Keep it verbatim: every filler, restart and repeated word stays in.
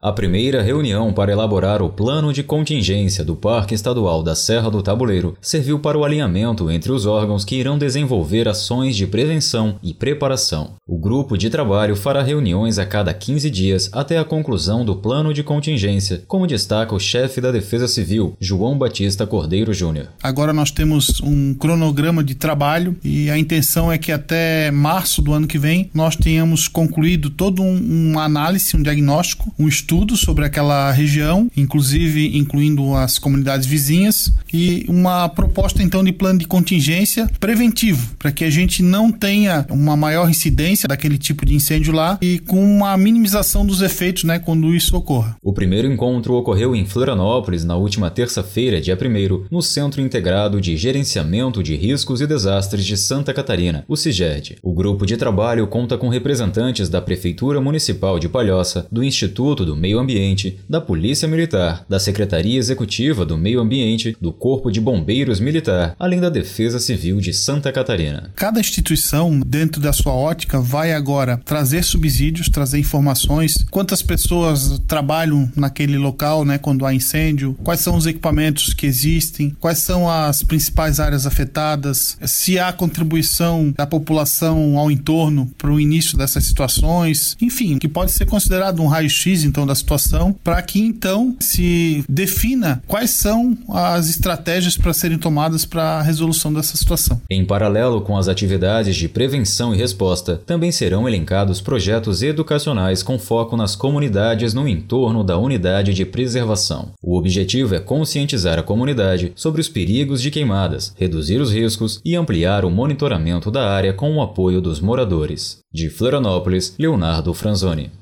A primeira reunião para elaborar o plano de contingência do Parque Estadual da Serra do Tabuleiro serviu para o alinhamento entre os órgãos que irão desenvolver ações de prevenção e preparação. O grupo de trabalho fará reuniões a cada quinze dias até a conclusão do plano de contingência, como destaca o chefe da Defesa Civil, João Batista Cordeiro Júnior. Agora nós temos um cronograma de trabalho e a intenção é que até março do ano que vem nós tenhamos concluído todo um, uma análise, um diagnóstico, um estudo sobre aquela região, inclusive incluindo as comunidades vizinhas, e uma proposta então de plano de contingência preventivo, para que a gente não tenha uma maior incidência daquele tipo de incêndio lá e com uma minimização dos efeitos, né, quando isso ocorra. O primeiro encontro ocorreu em Florianópolis na última terça-feira, dia primeiro, no Centro Integrado de Gerenciamento de Riscos e Desastres de Santa Catarina, o CIGERD. O grupo de trabalho conta com representantes da Prefeitura Municipal de Palhoça, do Instituto do Meio Ambiente, da Polícia Militar, da Secretaria Executiva do Meio Ambiente, do Corpo de Bombeiros Militar, além da Defesa Civil de Santa Catarina. Cada instituição, dentro da sua ótica, vai agora trazer subsídios, trazer informações, quantas pessoas trabalham naquele local, né, quando há incêndio, quais são os equipamentos que existem, quais são as principais áreas afetadas, se há contribuição da população ao entorno para o início dessas situações, enfim, que pode ser considerado um raio-x, então, da situação, para que então se defina quais são as estratégias para serem tomadas para a resolução dessa situação. Em paralelo com as atividades de prevenção e resposta, também serão elencados projetos educacionais com foco nas comunidades no entorno da unidade de preservação. O objetivo é conscientizar a comunidade sobre os perigos de queimadas, reduzir os riscos e ampliar o monitoramento da área com o apoio dos moradores. De Florianópolis, Leonardo Franzoni.